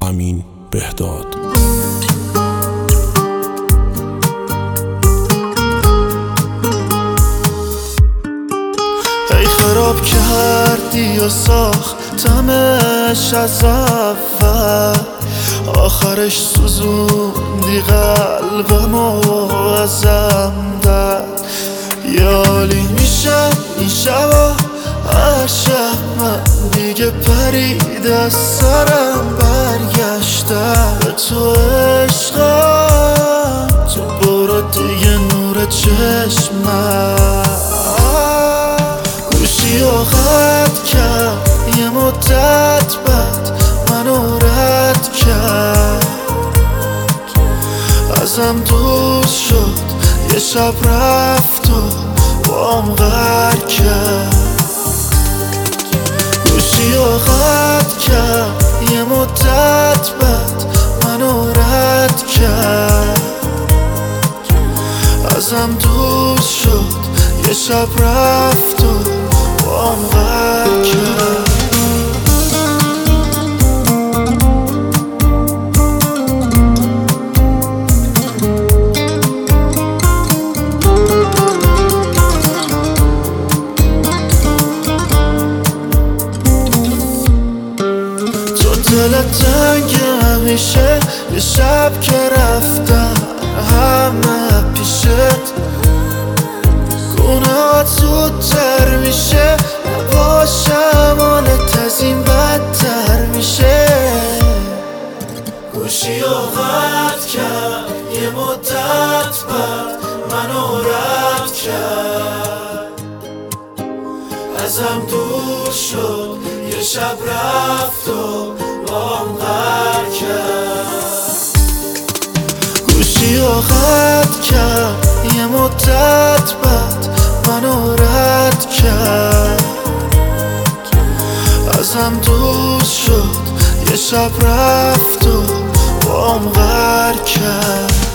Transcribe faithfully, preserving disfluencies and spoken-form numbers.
امین بهداد. ای خراب کردی و ساختمش از اول، آخرش سوزوندی قلبمو ازم داد. یالی میشم این شبا هر شب من دیگه پرید از سرم برگشتم به تو عشقم، تو برو دیگه نور چشمم. گوشی و خط کرد یه مدت بعد منو رد کرد، ازم دور شد یه شب رفت و بام غر کرد. گوشی و خط کرد یه مدت بعد منو رد کرد، ازم دور شد یه شب رفت و بام غر کرد. دلت تنگ همیشه، یه شب که رفتن همه پیشت گناهات زودتر میشه، نباشم حالت از این بدتر میشه. گوشی و قطع کرد یه مدت بعد منو رد کرد، ازم دور شد یه شب رفت و بام غر کرد. گوشی و خط کرد یه مدت بعد منو رد کرد، ازم دور شد یه شب رفت و بام غر کرد.